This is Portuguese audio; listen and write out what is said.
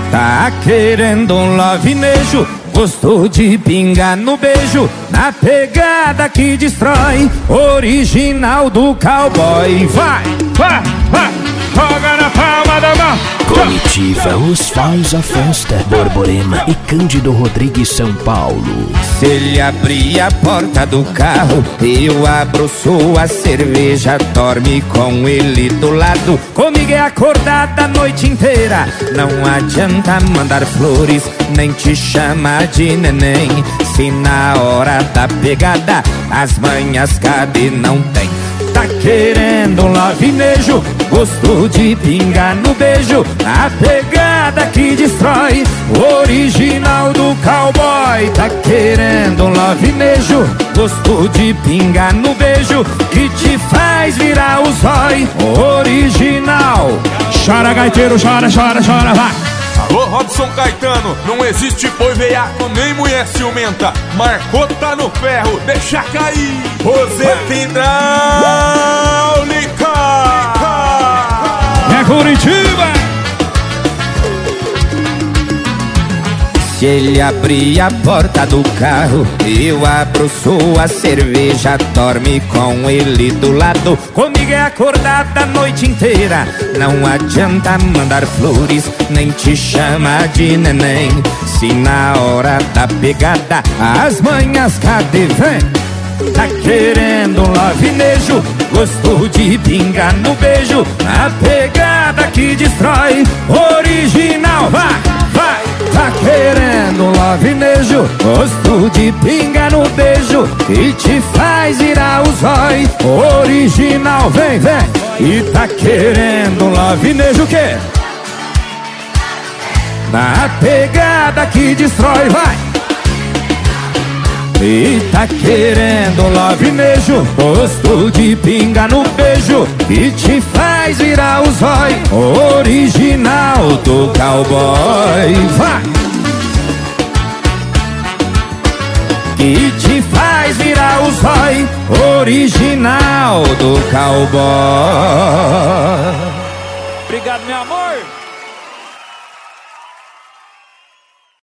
Tá querendo um lovinejo, gostou de pingar no beijo, na pegada que destrói, original do cowboy. Vai, vai, vai, joga na palma da mão. Comitiva Os Faz a Festa, Borborema e Cândido Rodrigues, São Paulo. Se ele abrir a porta do carro, eu abro sua cerveja, dorme com ele do lado. Comigo é acordada a noite inteira, não adianta mandar flores, nem te chamar de neném. Se na hora da pegada as manhas cabe, não tem. Tá querendo um lovinejo, gostou de pingar no beijo, a pegada que destrói, original do cowboy. Tá querendo um lovinejo, gostou de pingar no beijo, que te faz virar o zói, original. Chora, gaiteiro, chora, chora, chora, vai. Alô, Robson Caetano, não existe boi veiaco nem mulher ciumenta. Marcou, tá no ferro, deixa cair. Roseta hidráulica. É Curitiba. Se ele abrir a porta do carro, eu abro sua cerveja, dorme com ele do lado. Comigo é acordada a noite inteira, não adianta mandar flores, nem te chama de neném. Se na hora da pegada as manhas cadê vem? Tá querendo um lovinejo, gostou de pingar no beijo, a pegada que destrói, original, vai, vai. Tá querendo um lovinejo, gosto de pinga no beijo, que te faz virar o zói, original, vem, vem. E tá querendo um lovinejo o quê? Na pegada que destrói, vai. E tá querendo um lovinejo, gosto de pinga no beijo, que te faz virar o zói, original do cowboy. Vai! Que te faz virar o zói, original do cowboy. Obrigado, meu amor.